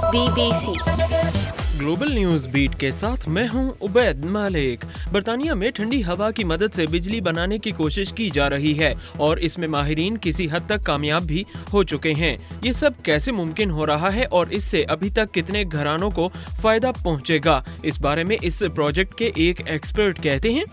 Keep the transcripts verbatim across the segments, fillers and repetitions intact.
Be B C global news beat के साथ मैं हूं उबैद मालिक। बरतानिया में ठंडी हवा की मदद से बिजली बनाने की कोशिश की जा रही है और इसमें माहिरीन किसी हद तक कामयाब भी हो चुके हैं। ये सब कैसे मुमकिन हो रहा है और इससे अभी तक कितने घरानों को फायदा पहुंचेगा, इस बारे में इस प्रोजेक्ट के एक एक्सपर्ट कहते हैं।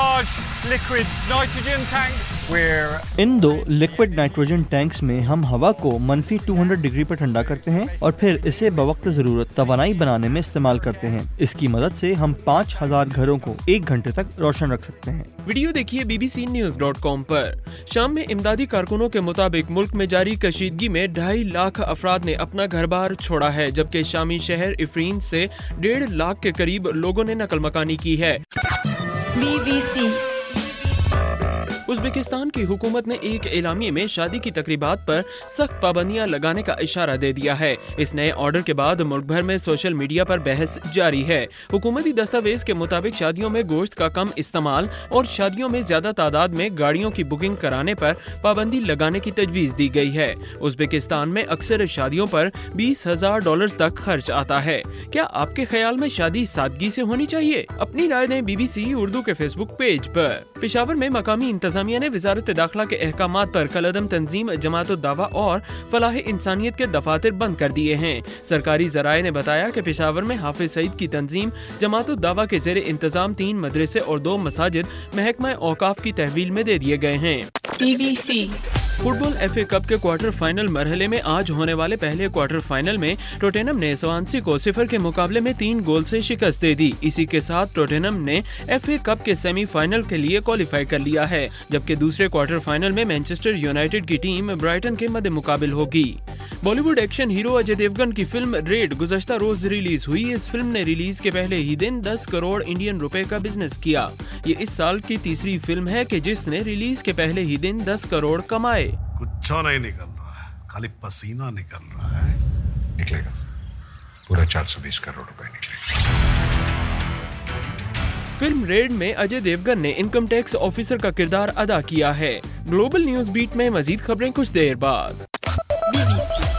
इन दो लिक्विड नाइट्रोजन टैंक्स में हम हवा को मनफी दो सौ डिग्री पर ठंडा करते हैं और फिर इसे बवक्त जरूरत तवानाई बनाने में इस्तेमाल करते हैं। इसकी मदद से हम पाँच हजार घरों को एक घंटे तक रोशन रख सकते हैं। वीडियो देखिए B B C news dot com पर। शाम में इमदादी कारकुनों के मुताबिक मुल्क में जारी कशीदगी में ढाई लाख अफराद ने अपना घर बार छोड़ा है, जबकि शामी शहर इफरीन से डेढ़ लाख के करीब लोगों ने नकल मकानी की है। बी बी सी उज़्बेकिस्तान की हुकूमत ने एक एलामिये में शादी की तकरीबात पर सख्त पाबंदियां लगाने का इशारा दे दिया है। इस नए ऑर्डर के बाद मुल्क भर में सोशल मीडिया पर बहस जारी है। हुकूमती दस्तावेज के मुताबिक शादियों में गोश्त का कम इस्तेमाल और शादियों में ज्यादा तादाद में गाड़ियों की बुकिंग कराने पर पाबंदी लगाने की तजवीज दी गई है। उज़्बेकिस्तान में अक्सर शादियों पर बीस हजार डॉलर तक खर्च आता है। क्या आपके ख्याल में शादी सादगी से होनी चाहिए? अपनी राय दें बी बी सी उर्दू के फेसबुक पेज पर। पेशावर में मकामी इंतजामिया ने वजारत दाखिला के अहकामात पर कलअदम तंजीम जमातुद दावा और फलाह इंसानियत के दफातर बंद कर दिए हैं। सरकारी जराये ने बताया कि पेशावर में हाफिज सईद की तंजीम जमातुद दावा के ज़ेरे इंतजाम तीन मदरसे और दो मसाजिद महकमा औकाफ की तहवील में दे दिए गए हैं। B B C football F A cup के क्वार्टर फाइनल मरहले में आज होने वाले पहले क्वार्टर फाइनल में टोटेनम ने स्वानसी को सिफर के मुकाबले में तीन गोल से शिकस्त दे दी। इसी के साथ टोटेनम ने एफ ए कप के सेमीफाइनल के लिए क्वालिफाई कर लिया है, जबकि दूसरे क्वार्टर फाइनल में मैनचेस्टर यूनाइटेड की टीम ब्राइटन के मद्दे मुकाबिल होगी। Bollywood action hero Ajay Devgn की फिल्म रेड गुज़श्ता रोज रिलीज हुई। इस फिल्म ने रिलीज के पहले ही दिन दस करोड़ इंडियन रुपए का बिजनेस किया। ये इस साल की तीसरी फिल्म है कि जिसने रिलीज के पहले ही दिन दस करोड़ कमाए। कुछ नहीं निकल रहा है, खाली पसीना निकल रहा है। निकलेगा, पूरा चार सौ बीस करोड़ रुपए निकलेगा। फिल्म रेड में अजय देवगन ने इनकम टैक्स ऑफिसर का किरदार अदा किया है। ग्लोबल न्यूज़ बीट में मजीद खबरें कुछ देर बाद। बी बी सी